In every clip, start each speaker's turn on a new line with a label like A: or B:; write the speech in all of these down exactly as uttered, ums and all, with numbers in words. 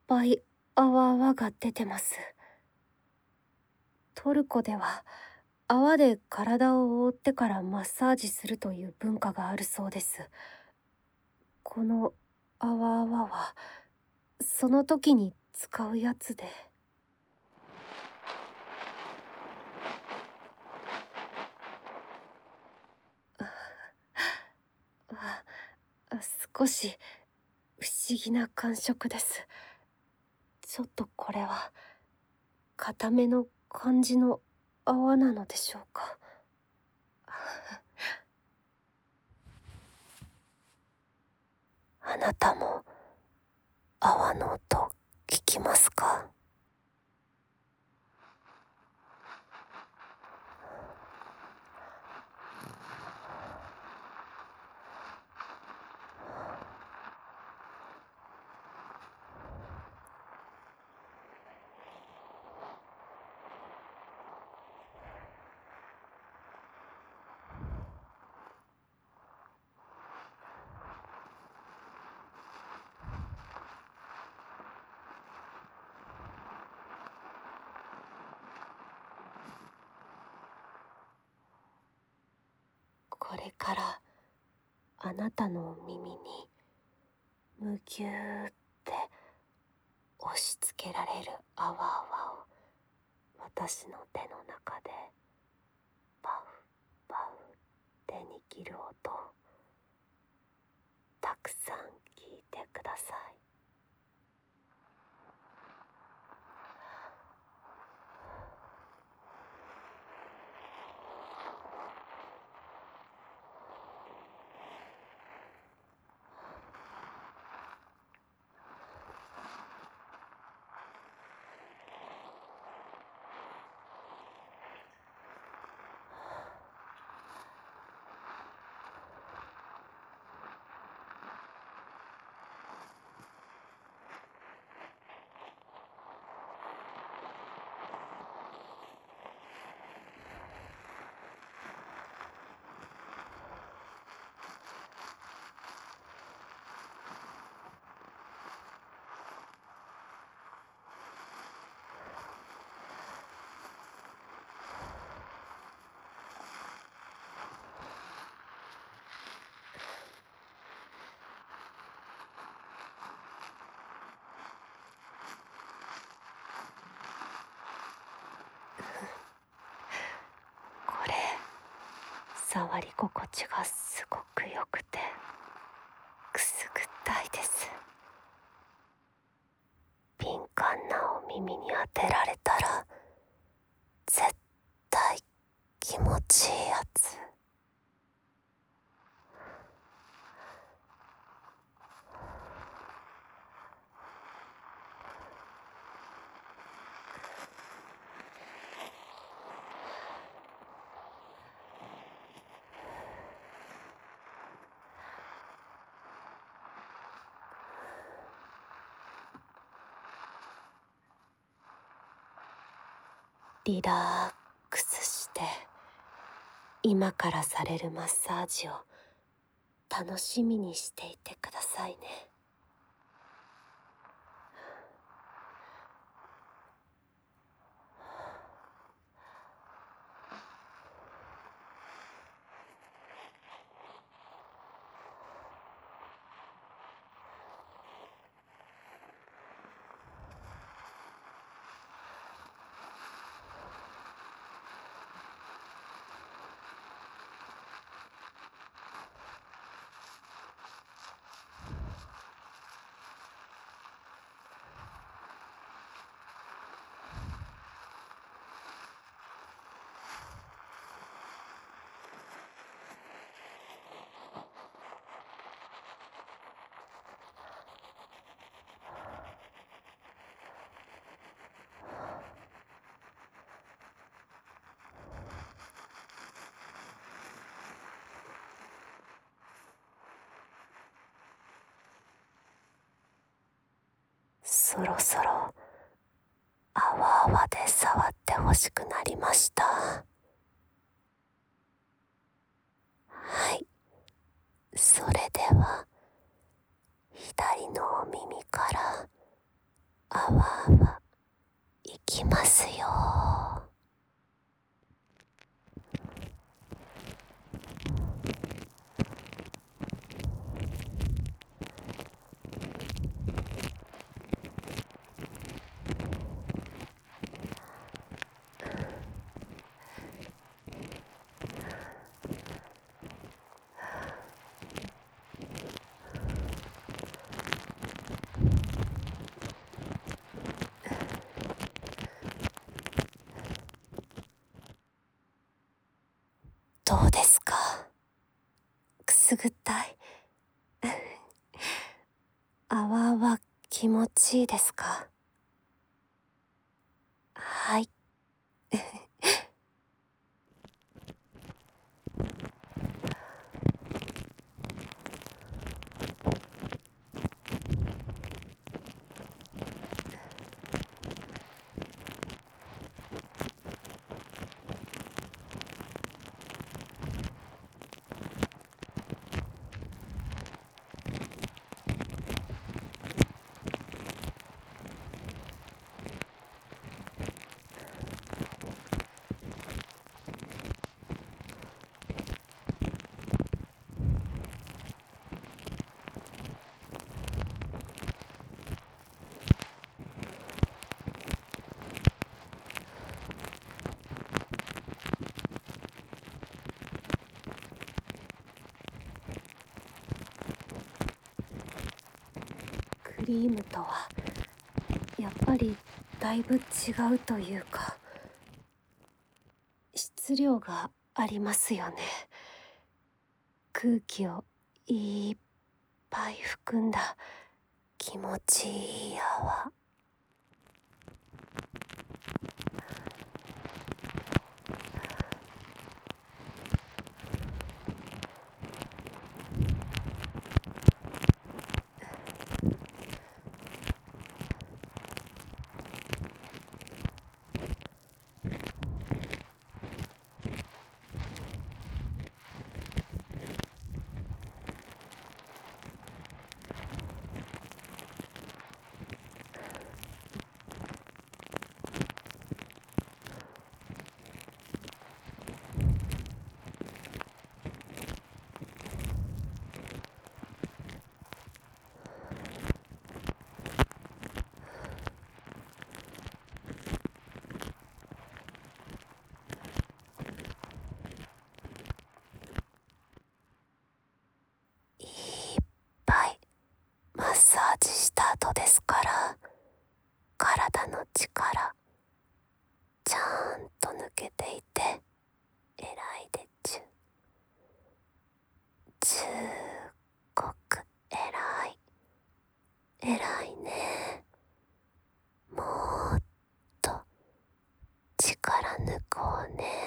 A: ぱい泡泡が出てます。トルコでは泡で体を覆ってからマッサージするという文化があるそうです。この泡泡はその時に使うやつで。ああ少し不思議な感触です。ちょっとこれは固めの感じの泡なのでしょうか。あなたも泡の音聞きますか？これからあなたの耳にむぎゅーって押し付けられる泡泡を私の手の中でパフパフって握る音をたくさん聞いてください。これ触り心地がすごく良くてくすぐったいです。敏感なお耳に当てられたら絶対気持ちいいやつ。リラックスして今からされるマッサージを楽しみにしていてくださいね。そろそろ泡泡で触ってほしくなりました。はい、それでは左のお耳からすぐったい。泡は気持ちいいですか？はい。クリームとはやっぱりだいぶ違うというか、質量がありますよね。空気をいっぱい含んだ気持ちいい泡。いっぱいマッサージした後ですから、体の力ちゃんと抜けていて偉いでちゅ。すっごく偉い。偉いね。もっと力抜こうね。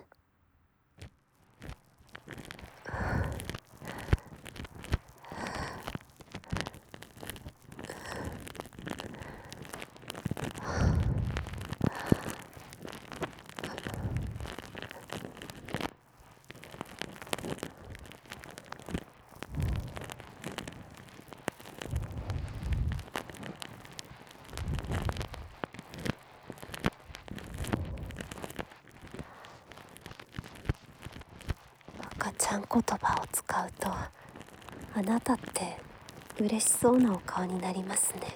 A: 赤ちゃん言葉を使うと、あなたって嬉しそうなお顔になりますね。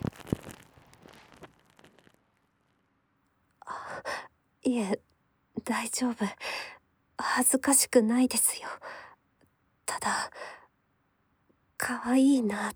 A: あ、いえ、大丈夫。恥ずかしくないですよ。ただ、可愛いなって。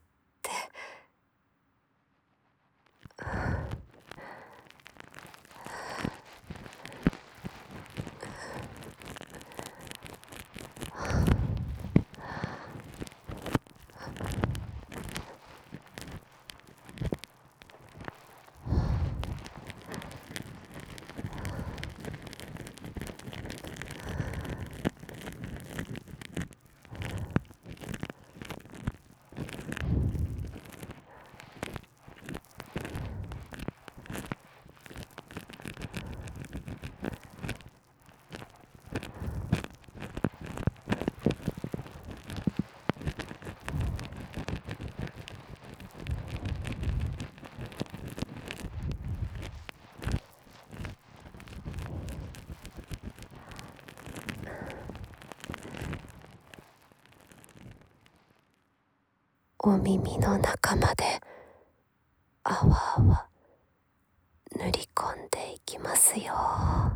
A: お耳の中まで泡々塗り込んでいきますよ。はい、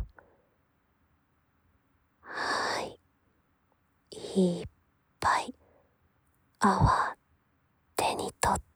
A: いっぱい泡手に取って。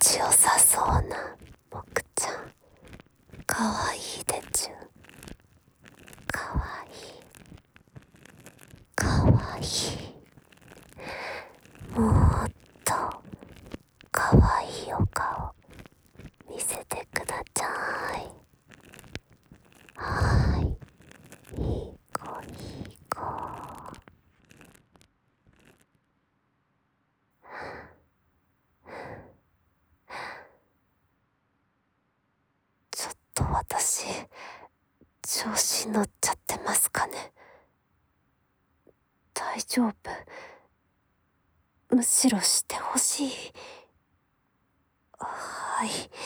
A: ちよさそうなもくちゃん、かわいいでちゅ。かわいい、かわいい。もっとかわいいお顔見せてください。はーい、いい子いい子。ちょっと私調子乗っちゃってますかね。大丈夫？むしろしてほしい。はい。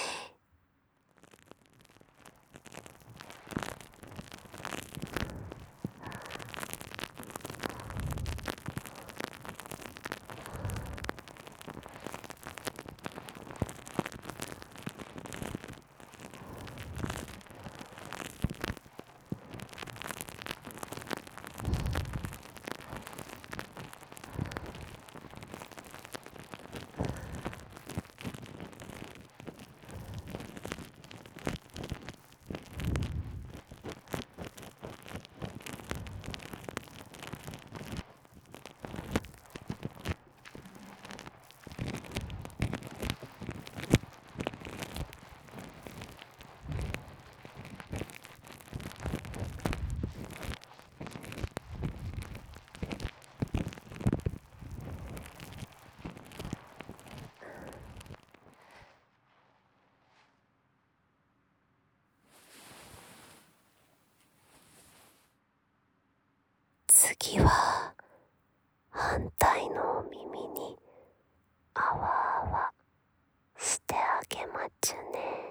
A: 次は反対のお耳にあわあわしてあげまちゅね。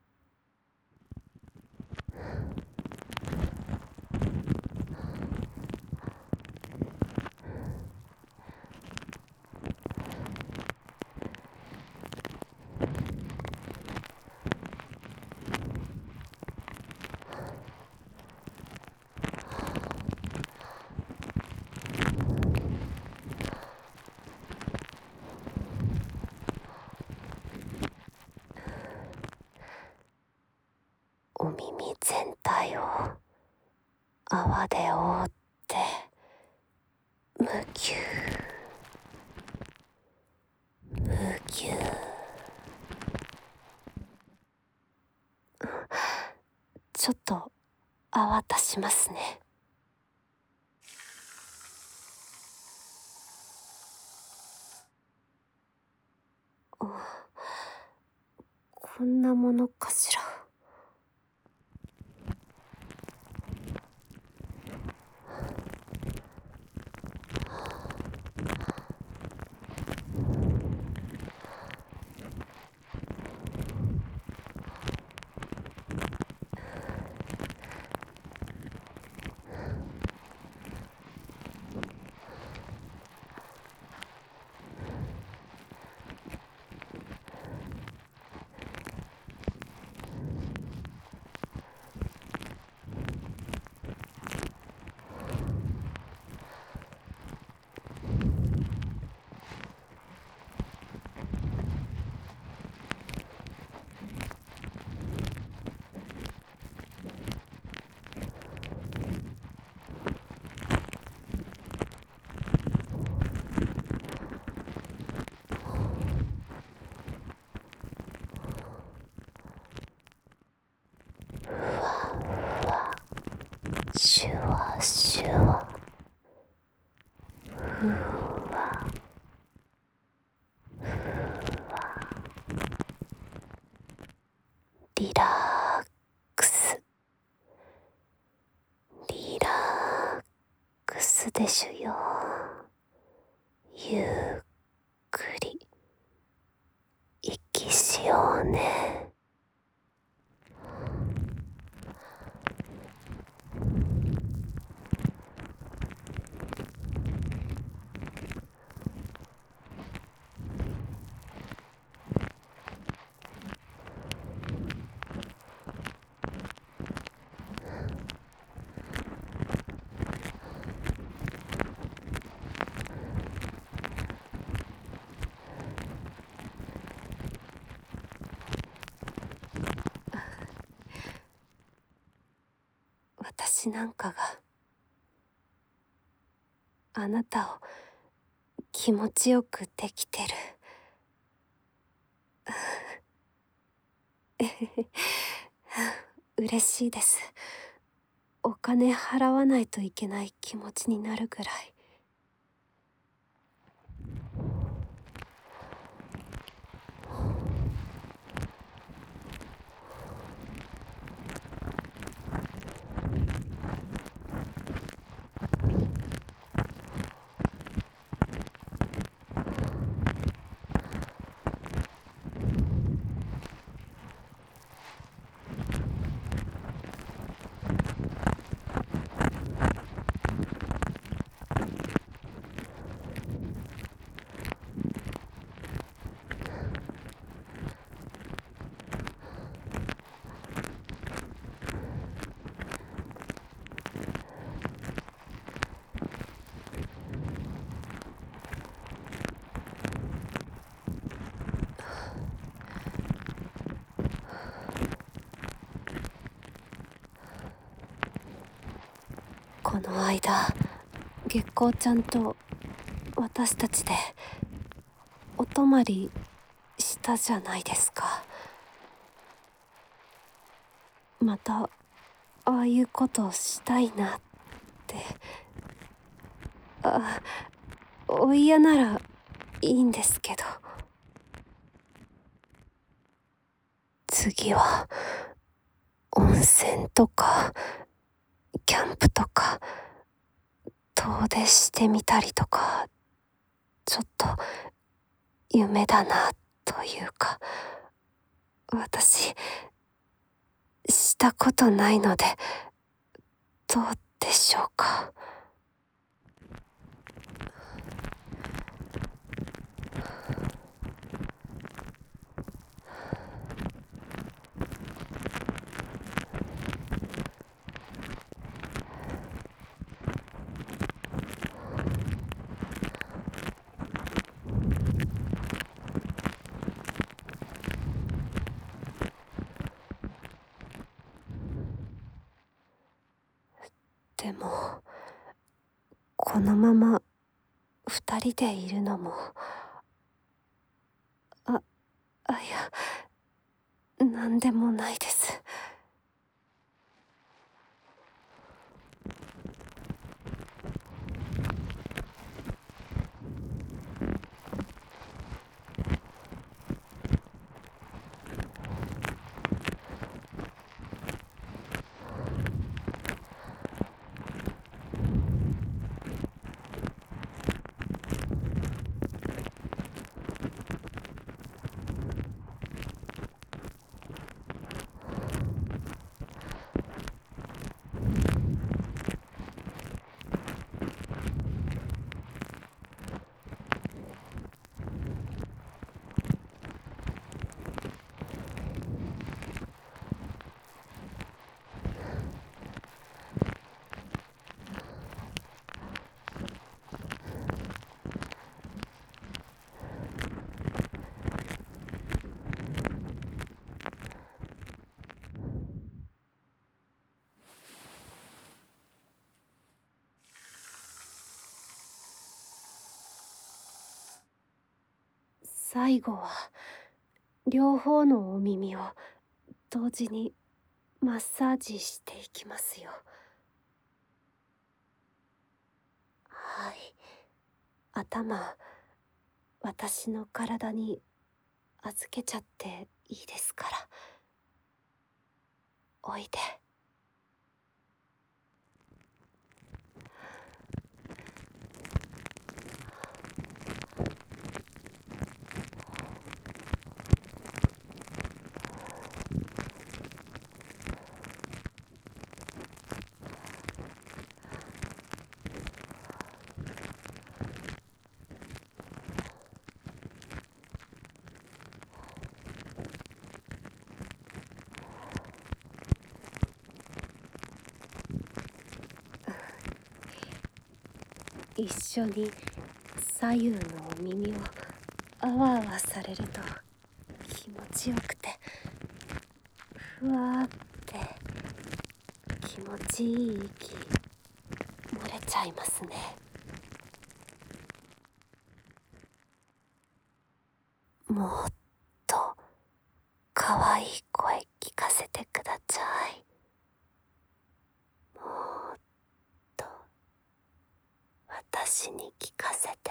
A: お耳全体を泡で覆ってむぎゅーむぎゅー。ちょっと泡足しますね。こんなものかしら。シュワシュワ、ふわふわ、リラックス、リラックスでしゅよ。ゆっくり息しようね。 私なんかがあなたを気持ちよくできてる。嬉しいです。お金払わないといけない気持ちになるぐらい。この間、月光ちゃんと私たちでお泊まりしたじゃないですか。またああいうことしたいなって。あ、お嫌ならいいんですけど。次は温泉とかキャンプとか遠出してみたりとか、ちょっと夢だなというか、私したことないのでどうでしょうか。でもこのまま二人でいるのも、あ、あ、いや、なんでもないです。最後は両方のお耳を同時にマッサージしていきますよ。はい。頭、私の体に預けちゃっていいですから。おいで。一緒に左右のお耳をあわあわされると気持ちよくて、ふわーって気気持ちいい息漏れちゃいますね。もっと可愛い声聞かせてください。もっと私に聞かせて。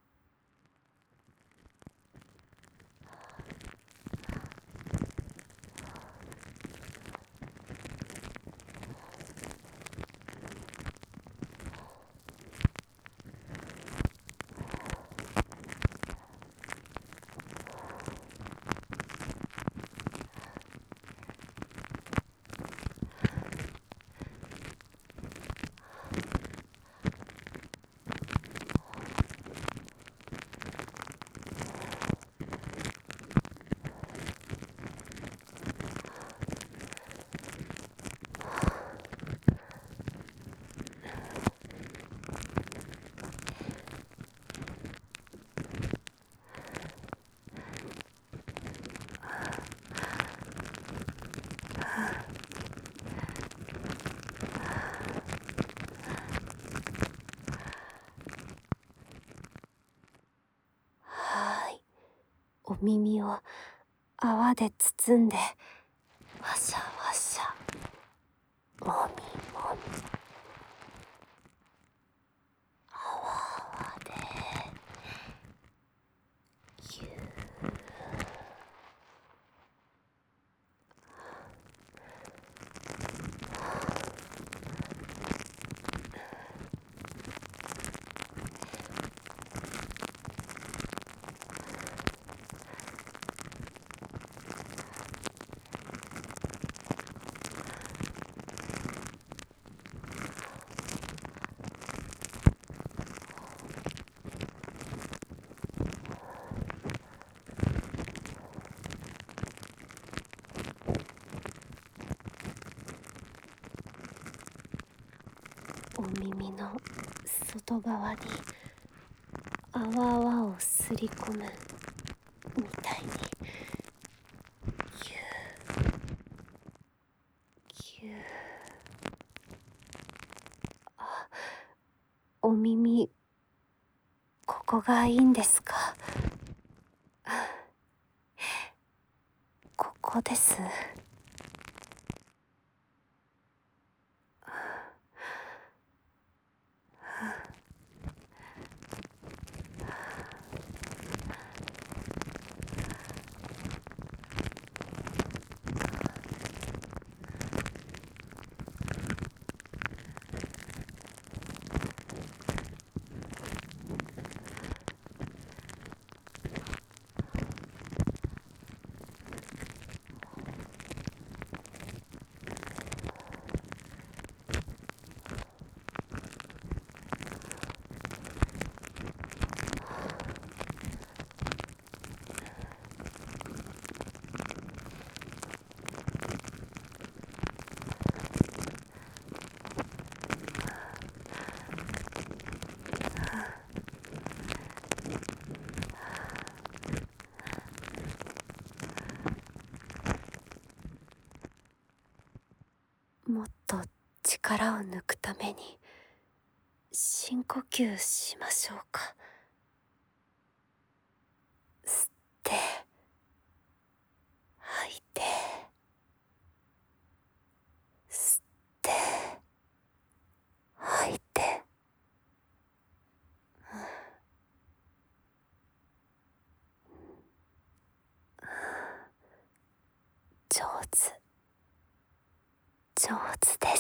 A: はーい、お耳を泡で包んでわしゃわしゃもみもみ泡泡でぎゅーお耳の外側に泡泡をすり込むみたいにぎゅーぎゅー。あ、お耳ここがいいんですか？ここです。もっと力を抜くために深呼吸しましょうか。吸って吐いて吸って吐いて、上手上手です。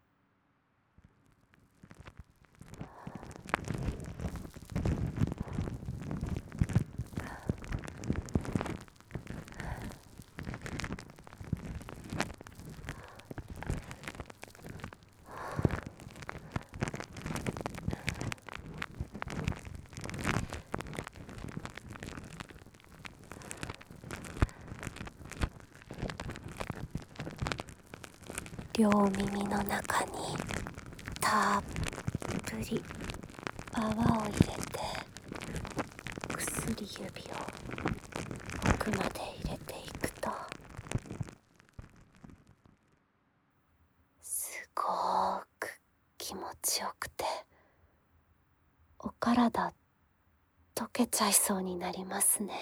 A: 両耳の中にたっぷり泡を入れて、薬指を奥まで入れていくと、すご気持ちよくて、お体溶けちゃいそうになりますね。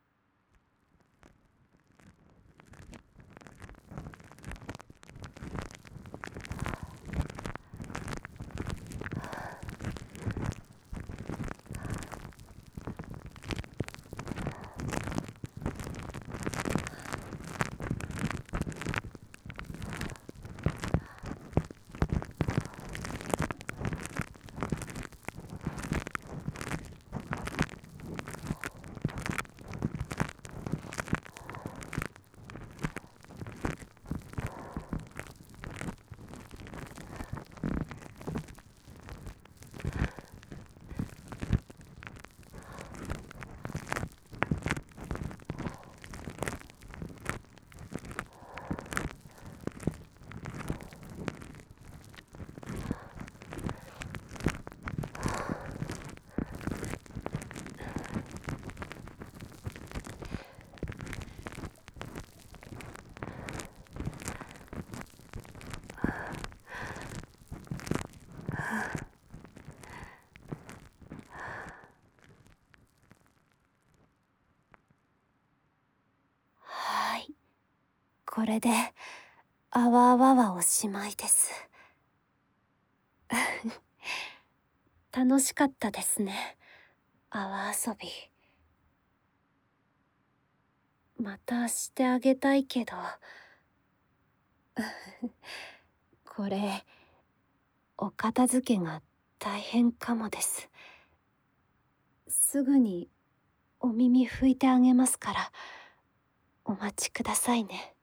A: はい、これであわあわはおしまいです。楽しかったですね、泡遊び。またしてあげたいけどこれお片付けが大変かもです。すぐにお耳拭いてあげますから、お待ちくださいね。